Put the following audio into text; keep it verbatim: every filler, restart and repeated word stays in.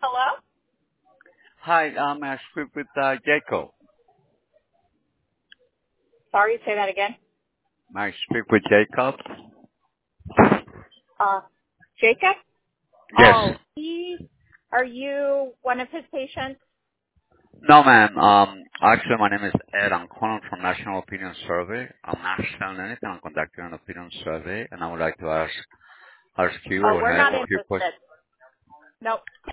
Hello? Hi, um, I speak with uh, Jacob. Sorry, say that again. May I speak with Jacob? Uh, Jacob? Yes. Oh, he, are you one of his patients? No, ma'am. Um, actually, my name is Ed. I'm calling from National Opinion Survey. I'm not selling anything. I'm conducting an opinion survey, and I would like to ask ask you Oh, or we're have not a few questions. interested. Nope.